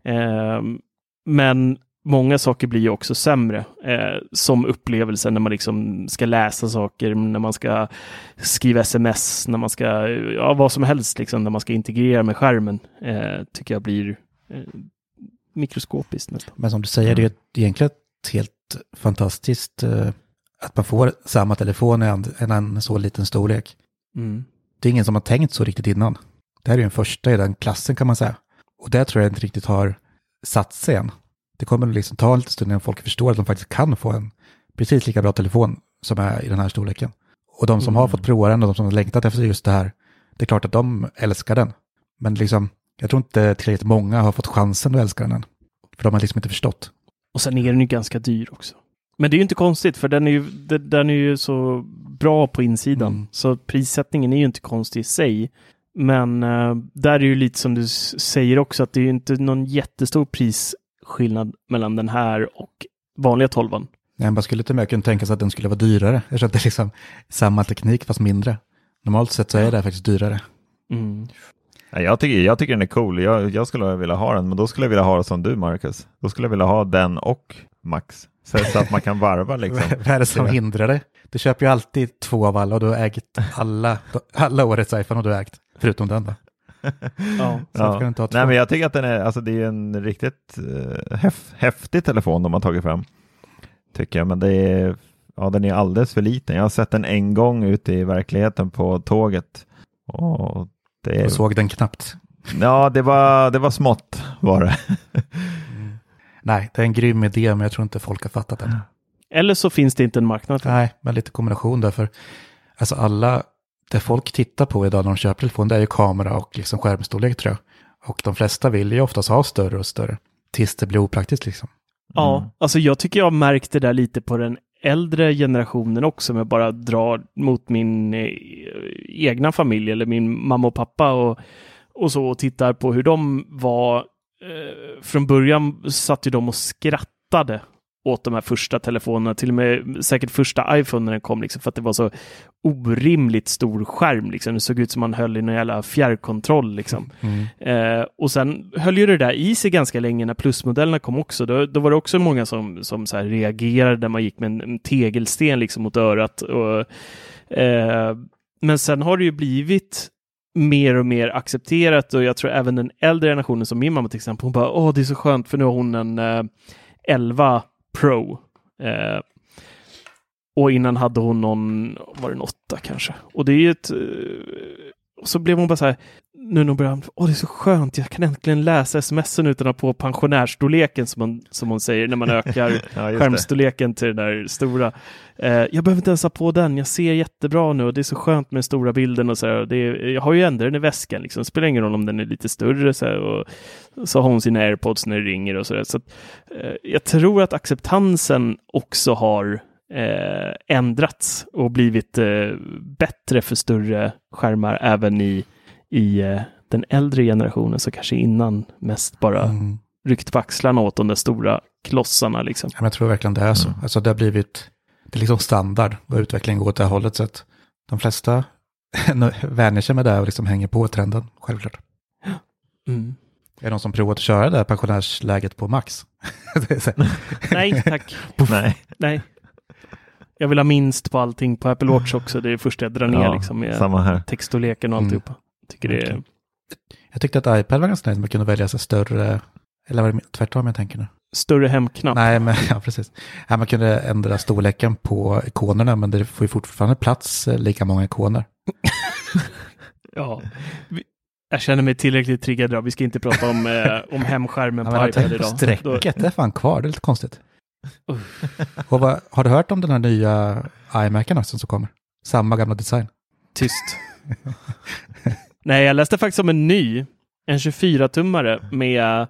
Men många saker blir ju också sämre. Som upplevelsen när man liksom ska läsa saker, när man ska skriva sms, när man ska, vad som helst liksom, när man ska integrera med skärmen. Tycker jag blir mikroskopiskt nästan. Men som du säger, det är egentligen helt fantastiskt att man får samma telefon i en så liten storlek. Det är ingen som har tänkt så riktigt innan. Det här är ju den första i den klassen kan man säga. Och det tror jag inte riktigt har satt sig än. Det kommer liksom ta en liten stund innan folk förstår att de faktiskt kan få en precis lika bra telefon som är i den här storleken. Och de som har fått prova den och de som har längtat efter just det här, det är klart att de älskar den. Men liksom, jag tror inte tillräckligt många har fått chansen att älska den än. För de har liksom inte förstått. Och sen är den ju ganska dyr också. Men det är ju inte konstigt för den är ju så bra på insidan. Så prissättningen är ju inte konstig i sig. Men där är ju lite som du säger också att det är ju inte någon jättestor prisskillnad mellan den här och vanliga 12an. Nej, man skulle inte mer kunna tänka sig att den skulle vara dyrare. Jag tror att det är liksom samma teknik fast mindre. Normalt sett så är det faktiskt dyrare. Jag tycker den är cool. Jag skulle vilja ha den, men då skulle jag vilja ha det som du, Marcus. Då skulle jag vilja ha den och Max. Så att man kan varva liksom. Vad är det som hindrar det? Du köper ju alltid 2 av alla och du har ägt alla årets iPhone och du har ägt, förutom den då. Nej, men jag tycker att den är, alltså det är en riktigt häftig telefon de har tagit fram. Tycker jag, men den är alldeles för liten. Jag har sett den en gång ute i verkligheten på tåget. Och jag såg den knappt. Ja, det var smått var det. Nej, det är en grym idé, men jag tror inte folk har fattat den. Eller så finns det inte en marknad. Nej, men lite kombination därför. Alltså det folk tittar på idag när de köper telefon, det är ju kamera och liksom skärmstorlek tror jag. Och de flesta vill ju oftast ha större och större. Tills det blir opraktiskt liksom. Ja, alltså jag tycker jag märkte det där lite på den äldre generationen också. Om jag bara drar mot min egna familj eller min mamma och pappa och så och tittar på hur de var. Från början satt ju de och skrattade åt de här första telefonerna, till och med säkert första iPhone när den kom liksom, för att det var så orimligt stor skärm liksom. Det såg ut som man höll i någon jävla fjärrkontroll liksom. Och sen höll ju det där i sig ganska länge när plusmodellerna kom också. Då var det också många som så här reagerade när man gick med en tegelsten liksom mot örat men sen har det ju blivit mer och mer accepterat och jag tror även den äldre generationen som min mamma till exempel, hon bara, det är så skönt för nu har hon en 11 Pro. Och innan hade hon var det en 8 kanske. Och det är ju och så blev hon bara så här, nu när börjar, det är så skönt, jag kan äntligen läsa sms'en utan att på pensionärsstorleken som hon säger när man ökar skärmstorleken till den där stora. Jag behöver inte ens ha på den, jag ser jättebra nu och det är så skönt med den stora bilden och så här. Jag har ju ändå den i väskan liksom, det spelar ingen roll om den är lite större så här, och så har hon sina AirPods när det ringer och så där. Så att, jag tror att acceptansen också har ändrats och blivit bättre för större skärmar även i den äldre generationen, så kanske innan mest bara ryckt på axlarna åt de där stora klossarna liksom. Ja, men jag tror verkligen det är så. Alltså det har blivit liksom standard och utvecklingen går åt det här hållet, så att de flesta vänjer sig med det och liksom hänger på trenden, självklart. Är det någon som provat att köra det här pensionärsläget på Max? Nej, tack. Nej. Jag vill ha minst på allting på Apple Watch också. Det är det första jag drar ner liksom, med textstorleken och alltihopa. Jag tyckte att iPad var ganska nöjd. Man kunde välja sig större, eller var det tvärtom jag tänker nu? Större hemknapp. Nej, men ja, precis. Ja, man kunde ändra storleken på ikonerna, men det får ju fortfarande plats lika många ikoner. Ja, jag känner mig tillräckligt triggad idag. Vi ska inte prata om hemskärmen på iPad idag. Strecket är fan kvar, det är lite konstigt. Och har du hört om den här nya iMacen också som kommer? Samma gamla design. Tyst. Nej, jag läste faktiskt om en 24-tummare med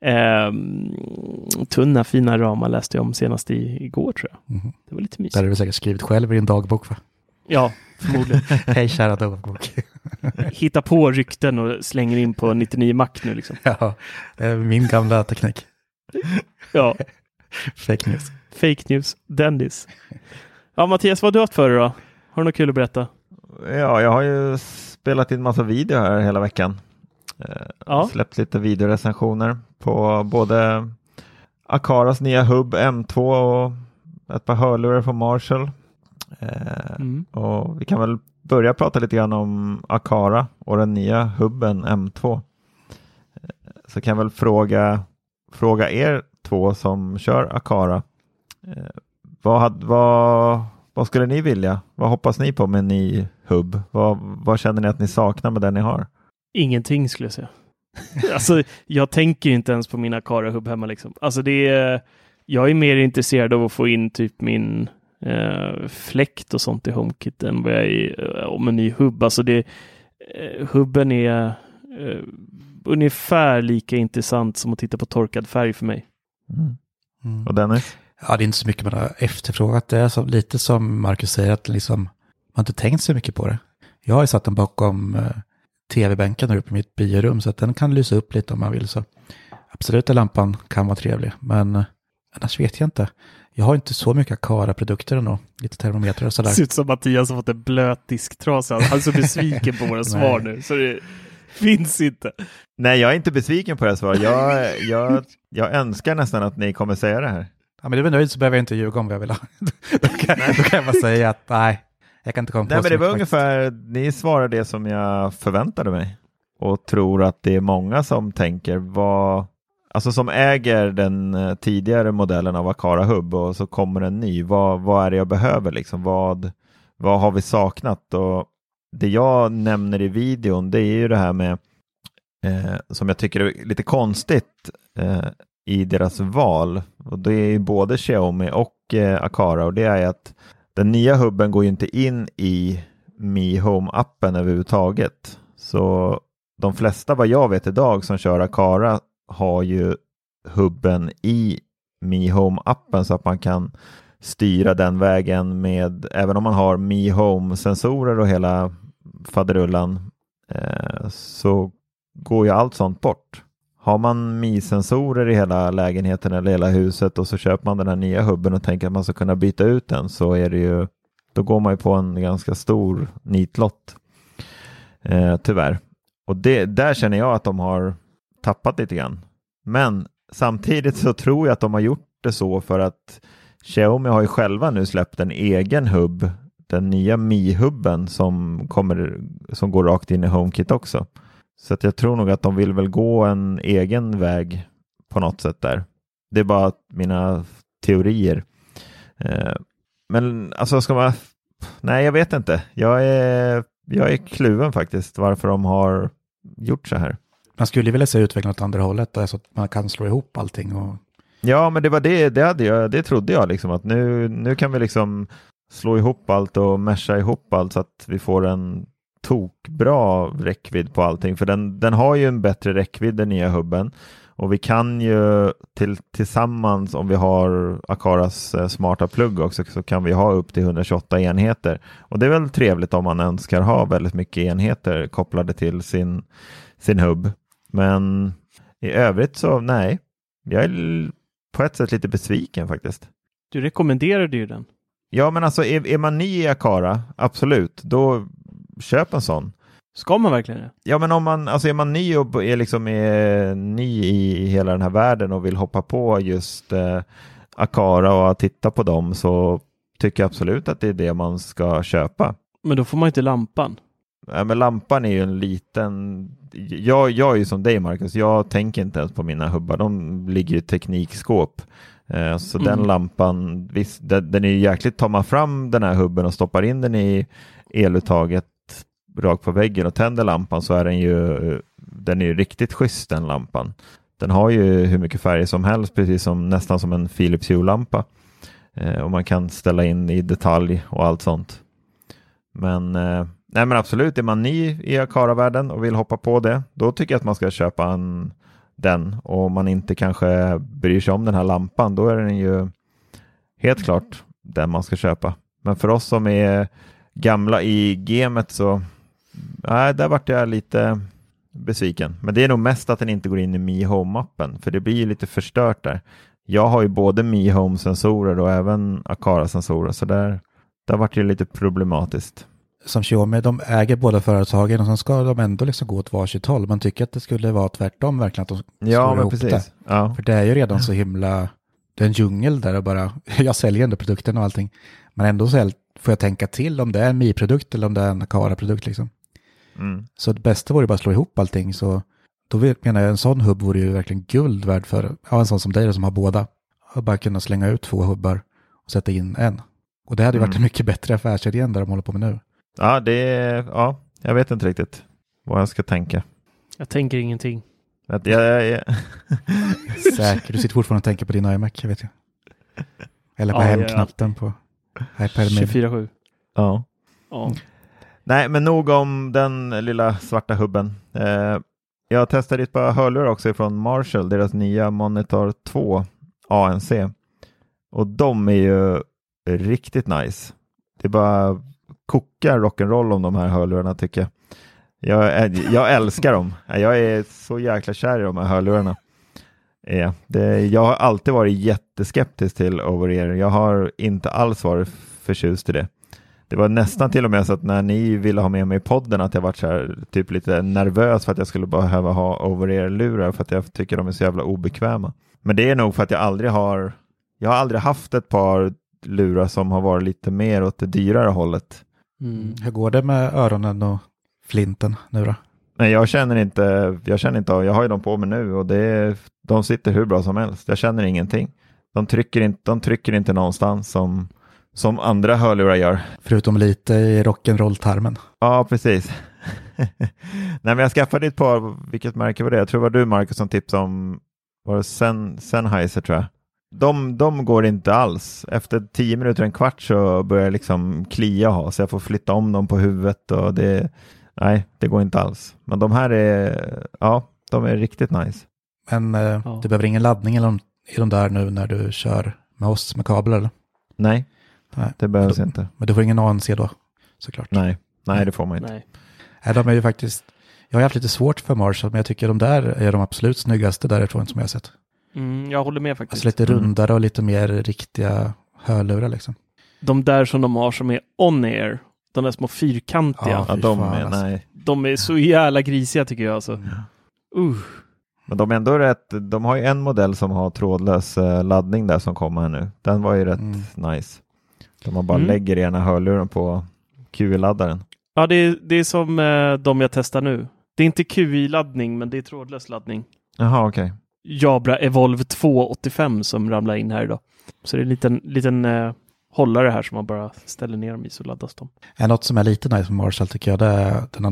tunna fina ramar läste jag om senast igår tror jag. Mm. Det var lite mysigt. Där har du säkert skrivit själv i en dagbok, va? Ja, förmodligen. Hej kära dagbok. Hitta på rykten och slänger in på 99 Mac nu liksom. Ja, det är min gamla teknik. Ja. Fake news. Fake news. Dennis. Ja, Mattias, vad har du haft för dig då? Har du något kul att berätta? Ja, jag har ju spelat in massa video här hela veckan. Släppt lite videorecensioner på både Acaras nya hubb M2 och ett par hörlurar från Marshall. Och vi kan väl börja prata lite grann om Acara och den nya hubben M2. Så kan jag väl fråga er två som kör Acara. Vad skulle ni vilja? Vad hoppas ni på med en ny hubb? Vad känner ni att ni saknar med den ni har? Ingenting skulle jag säga. Alltså, jag tänker inte ens på min Acara-hubb hemma liksom. Alltså jag är mer intresserad av att få in typ min fläkt och sånt i HomeKit än vad jag är om en ny hubb. Alltså hubben är ungefär lika intressant som att titta på torkad färg för mig. Och Dennis? Ja, det är inte så mycket man har efterfrågat. Det är så, lite som Marcus säger, att liksom, man har inte tänkt så mycket på det. Jag har ju satt den bakom tv-bänken där uppe i mitt biorum så att den kan lysa upp lite om man vill. Så absolut, lampan kan vara trevlig. Men annars vet jag inte. Jag har inte så mycket Acara-produkter ändå. Lite termometrar och sådär. Det ser ut som Mattias har fått en blöt disktrasa. Han är så besviken på våra svar nu. Så det finns inte. Nej, jag är inte besviken på det svar. Jag önskar nästan att ni kommer säga det här. Ja, men det är nöjd så behöver jag inte ljuga om vad jag vill ha. Då kan jag bara säga att nej, jag kan inte komma på. Nej, men det var ungefär, ni svarar det som jag förväntade mig. Och tror att det är många som tänker alltså som äger den tidigare modellen av Acara Hub och så kommer en ny. Vad är det jag behöver liksom? Vad har vi saknat? Och det jag nämner i videon, det är ju det här med som jag tycker är lite konstigt i deras val. Och det är ju både Xiaomi och Acara, och det är att den nya hubben går ju inte in i Mi Home-appen överhuvudtaget. Så de flesta, vad jag vet idag, som kör Acara har ju hubben i Mi Home-appen så att man kan styra den vägen med, även om man har Mi Home-sensorer och hela faderullan, så går ju allt sånt bort. Har man Mi-sensorer i hela lägenheten eller hela huset och så köper man den här nya hubben och tänker att man ska kunna byta ut den, så är det ju, då går man ju på en ganska stor nitlott. Tyvärr. Och där känner jag att de har tappat lite grann. Men samtidigt så tror jag att de har gjort det så för att Xiaomi har ju själva nu släppt en egen hubb, den nya Mi-hubben som går rakt in i HomeKit också. Så att jag tror nog att de vill väl gå en egen väg på något sätt där. Det är bara mina teorier. Men alltså nej, jag vet inte. Jag är kluven faktiskt varför de har gjort så här. Man skulle vilja se utvecklingen åt andra hållet så att man kan slå ihop allting. Och... Ja, men det var det trodde jag liksom, att nu kan vi liksom slå ihop allt och mesha ihop allt så att vi får en tokbra räckvidd på allting. För den har ju en bättre räckvidd, den nya hubben. Och vi kan ju tillsammans, om vi har Acaras smarta plugg också, så kan vi ha upp till 128 enheter. Och det är väl trevligt om man önskar ha väldigt mycket enheter kopplade till sin hubb. Men i övrigt så nej. Jag är på ett sätt lite besviken faktiskt. Du rekommenderade ju den. Ja, men alltså är man ny i Acara, absolut, då köp en sån. Ska man verkligen det? Ja, men om man, alltså är man ny och är ny i hela den här världen och vill hoppa på just Acara och titta på dem, så tycker jag absolut att det är det man ska köpa. Men då får man inte lampan. Ja, men lampan är ju en liten... Jag är ju som dig, Marcus. Jag tänker inte ens på mina hubbar. De ligger i teknikskåp. Så den lampan, visst, den är ju jäkligt. Tar man fram den här hubben och stoppar in den i eluttaget rakt på väggen och tänder lampan, så är den är ju riktigt schysst, den lampan. Den har ju hur mycket färger som helst, precis som nästan som en Philips Hue-lampa. Och man kan ställa in i detalj och allt sånt. Men, nej men absolut, är man ny i Aqara-världen och vill hoppa på det, då tycker jag att man ska köpa den. Och om man inte kanske bryr sig om den här lampan, då är den ju helt klart den man ska köpa. Men för oss som är gamla i gamet så, nej, där vart jag lite besviken. Men det är nog mest att den inte går in i Mi Home-appen, för det blir ju lite förstört där. Jag har ju både Mi Home-sensorer och även Aqara-sensorer, så där vart det lite problematiskt. Som Xiaomi, de äger båda företagen och sen ska de ändå liksom gå åt varsitt håll. Man tycker att det skulle vara tvärtom verkligen, att de slår ihop precis. det. Ja. För det är ju redan så himla, det är en djungel där och bara, jag säljer ändå produkten och allting. Men ändå så får jag tänka till om det är en Mi-produkt eller om det är en Aqara-produkt liksom. Så det bästa vore bara att slå ihop allting, så då menar jag en sån hubb vore ju verkligen guld värd för en sån som dig som har båda. Och bara kunna slänga ut 2 hubbar och sätta in en. Och det hade ju varit en mycket bättre affärsidé än där de håller på med nu. Ja, jag vet inte riktigt vad jag ska tänka. Jag tänker ingenting. Säker, du sitter fortfarande och tänker på din iMac, jag vet jag. Eller på hemknappen på iPad 24/7. Ja. Nej, men nog om den lilla svarta hubben. Jag testade ett par hörlurar också från Marshall, deras nya Monitor 2 ANC. Och de är ju riktigt nice. Det är bara kokar rock'n'roll om de här hörlurarna, tycker jag. Jag älskar dem. Jag är så jäkla kär i de här hörlurarna. Jag har alltid varit jätteskeptisk till over-ear. Jag har inte alls varit förtjust i det. Det var nästan till och med så att när ni ville ha med mig i podden att jag var så här, typ lite nervös för att jag skulle behöva ha over-ear-lurar, för att jag tycker de är så jävla obekväma. Men det är nog för att jag har aldrig haft ett par lurar som har varit lite mer åt det dyrare hållet. Hur går det med öronen och flinten nu då? Nej, jag känner inte, jag har ju dem på mig nu och de sitter hur bra som helst. Jag känner ingenting. De trycker inte någonstans som andra hörlurar gör. Förutom lite i rock'n'roll-tarmen. Ja, precis. Nej, men jag skaffade ett par, vilket märke var det? Jag tror det var du, Marcus, som tipsade om, var det Sennheiser, tror jag. De går inte alls. Efter 10 minuter, en kvart så börjar jag liksom klia, så jag får flytta om dem på huvudet och det går inte alls. Men de här de är riktigt nice. Men du behöver ingen laddning i de där nu när du kör med oss med kabel, eller? Nej, det behövs inte. Men du får ingen ANC då, såklart. Nej, det får man inte. Nej, de är ju faktiskt, jag har haft lite svårt för Marshall, men jag tycker de där är de absolut snyggaste därifrån som jag har sett. Jag håller med faktiskt. Alltså lite rundare och lite mer riktiga hörlurar liksom. De där som de har som är on-air, de där små fyrkantiga. Ja, de är så jävla grisiga, tycker jag alltså. Men de är ändå rätt, de har ju en modell som har trådlös laddning där som kommer här nu. Den var ju rätt nice. De bara lägger ena hörluren på QI-laddaren. Ja, det är som de jag testar nu. Det är inte QI-laddning, men det är trådlös laddning. Jaha, okej. Jabra Evolve 285 som ramlar in här idag. Så det är en liten hållare här som man bara ställer ner dem i, så laddas de. Något som är lite nice med Marshall tycker jag, det är den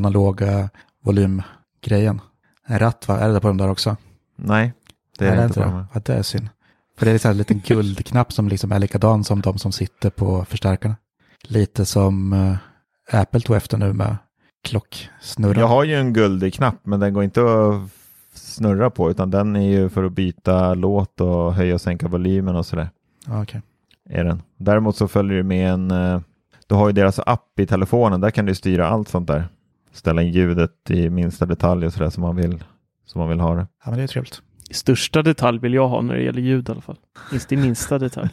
volymgrejen. En ratt, va? Är det på de där också? Nej, det är inte det. Ja, det är synd. För det är en liten guldknapp som liksom är likadan som de som sitter på förstärkarna. Lite som Apple tog efter nu med klocksnurra. Jag har ju en guldig knapp, men den går inte att snurra på, utan den är ju för att byta låt och höja och sänka volymen och sådär. Okej. Är den. Däremot så följer du med du har ju deras app i telefonen, där kan du styra allt sånt där. Ställa in ljudet i minsta detalj och sådär som man vill ha det. Ja, men det är trevligt. Största detalj vill jag ha när det gäller ljud i alla fall. Minst i minsta detalj.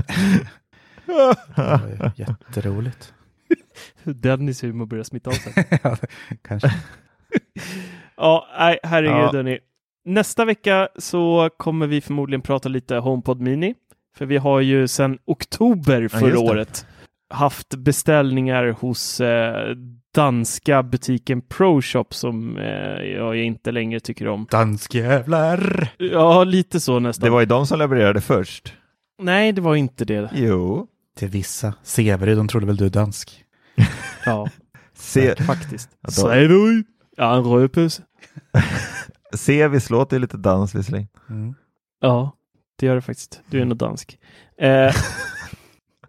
Jätteroligt. Dennis humor börjar smitta av sig. Ja, kanske. Ja, nej, herregud hörni. Nästa vecka så kommer vi förmodligen prata lite HomePod Mini. För vi har ju sedan oktober förra året haft beställningar hos danska butiken ProShop som jag inte längre tycker om. Danskjävlar! Ja, lite så nästan. Det var ju de som levererade först. Nej, det var inte det. Jo. Till vissa. Severyd, de trodde väl du är dansk. Ja, faktiskt. Säg du! Ja, en rödpus. Sevis låter lite dans visserligen. Ja, det gör det faktiskt. Du är nog dansk.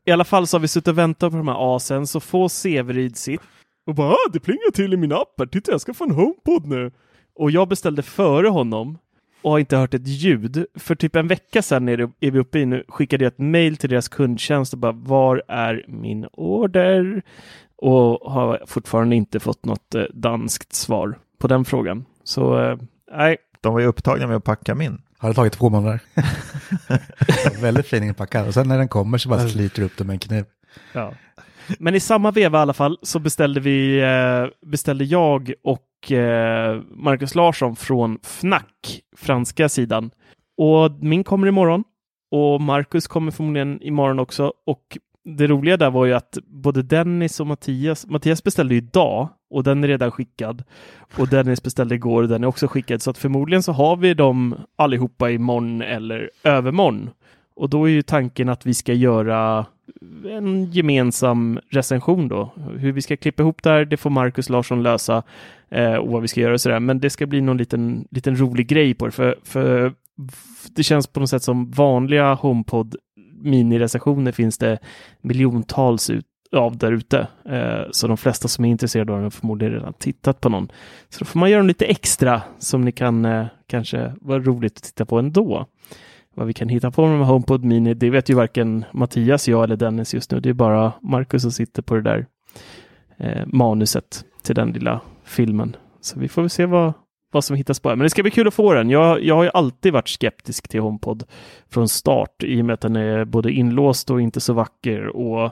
I alla fall så har vi suttit och väntat på de här asen, så får Severyd sitt. Och bara, det plingar till i min app här. Titta, jag ska få en HomePod nu. Och jag beställde före honom och har inte hört ett ljud. För typ en vecka sedan är vi uppe i nu, skickade jag ett mejl till deras kundtjänst och bara, var är min order? Och har fortfarande inte fått något danskt svar på den frågan. Så, nej. De var ju upptagna med att packa min. Har det tagit 2 månader? Väldigt fin inpackad. Och sen när den kommer så bara sliter upp den med en kniv. Ja. Men i samma veva i alla fall så beställde jag och Marcus Larsson från Fnac, franska sidan. Och min kommer imorgon. Och Marcus kommer förmodligen imorgon också. Och det roliga där var ju att både Dennis och Mattias beställde ju idag och den är redan skickad. Och Dennis beställde igår och den är också skickad. Så att förmodligen så har vi dem allihopa imorgon eller övermorgon. Och då är ju tanken att vi ska göra en gemensam recension då. Hur vi ska klippa ihop där, det får Marcus Larsson lösa och vad vi ska göra och sådär. Men det ska bli någon liten rolig grej på det. För det känns på något sätt som vanliga HomePod mini-recensioner finns det miljontals av där ute. Så de flesta som är intresserade av den har förmodligen redan tittat på någon. Så då får man göra lite extra som ni kan kanske vara roligt att titta på ändå. Vad vi kan hitta på med HomePod Mini, det vet ju varken Mattias, jag eller Dennis just nu. Det är bara Marcus som sitter på det där manuset till den lilla filmen. Så vi får väl se vad som hittas på. Men det ska bli kul att få den. Jag har ju alltid varit skeptisk till HomePod från start i och med att den är både inlåst och inte så vacker och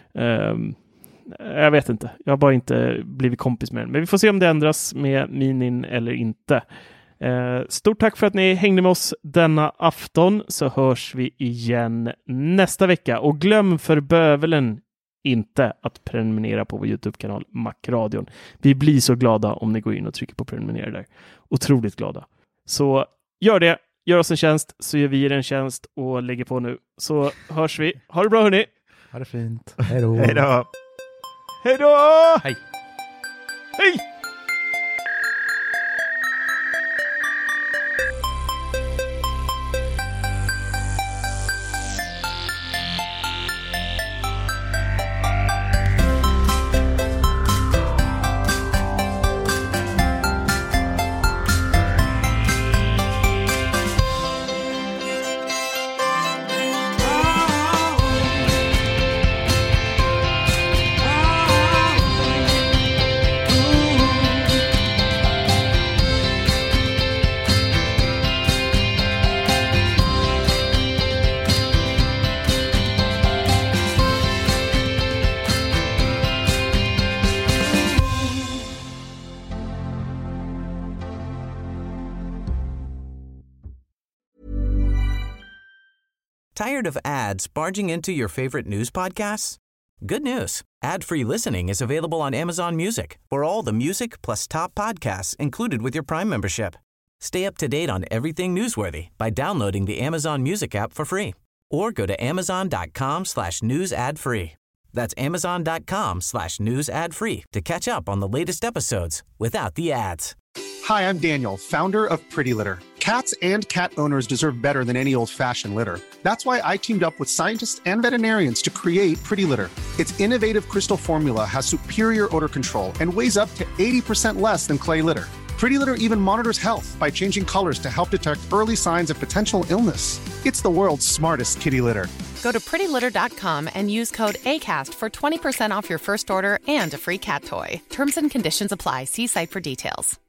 jag vet inte. Jag har bara inte blivit kompis med den. Men vi får se om det ändras med Minin eller inte. Stort tack för att ni hängde med oss denna afton, så hörs vi igen nästa vecka. Och glöm för bövelen inte att prenumerera på vår YouTube-kanal Macradion. Vi blir så glada om ni går in och trycker på prenumerera där. Otroligt glada. Så gör det. Gör oss en tjänst så gör vi er en tjänst och lägger på nu. Så hörs vi. Ha det bra hörni. Ha det fint. Hej då. Hej då. Hej då. Hej. Hej. Tired of ads barging into your favorite news podcasts? Good news. Ad-free listening is available on Amazon Music for all the music plus top podcasts included with your Prime membership. Stay up to date on everything newsworthy by downloading the Amazon Music app for free or go to amazon.com/news ad free. That's amazon.com/news ad free to catch up on the latest episodes without the ads. Hi, I'm Daniel, founder of Pretty Litter. Cats and cat owners deserve better than any old-fashioned litter. That's why I teamed up with scientists and veterinarians to create Pretty Litter. Its innovative crystal formula has superior odor control and weighs up to 80% less than clay litter. Pretty Litter even monitors health by changing colors to help detect early signs of potential illness. It's the world's smartest kitty litter. Go to prettylitter.com and use code ACAST for 20% off your first order and a free cat toy. Terms and conditions apply. See site for details.